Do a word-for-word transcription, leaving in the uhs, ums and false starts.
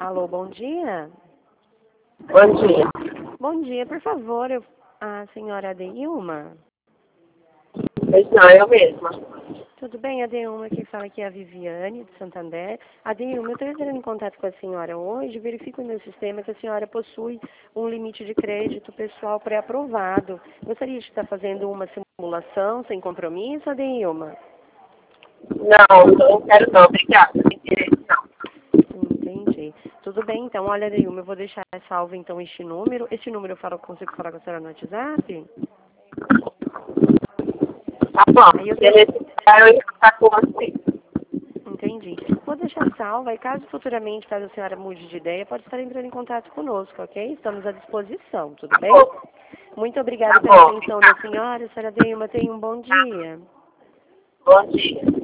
Alô, bom dia. Bom dia. Bom dia, por favor, eu... a senhora Adeilma. Pois não, eu mesma. Tudo bem, Adeilma, quem fala aqui é a Viviane, de Santander. Adeilma, eu estou entrando em contato com a senhora hoje, verifico no meu sistema que a senhora possui um limite de crédito pessoal pré-aprovado. Gostaria de estar fazendo uma simulação sem compromisso, Adeilma? Não, não quero não, obrigada. Sem direito, não. Entendi. Tudo bem, então, olha, Adeilma, eu vou deixar salvo, então, este número. Este número eu falo, consigo falar com a senhora no WhatsApp? Tá bom, Aí eu se eu deixo... necessitar, eu entro contato com você. Entendi. Vou deixar salva e caso futuramente, caso a senhora mude de ideia, pode estar entrando em contato conosco, ok? Estamos à disposição, tudo Tá bem? bom, Muito tá obrigada pela bom, atenção da obrigada. senhora. Senhora Deilma, tenha um bom dia. Bom dia.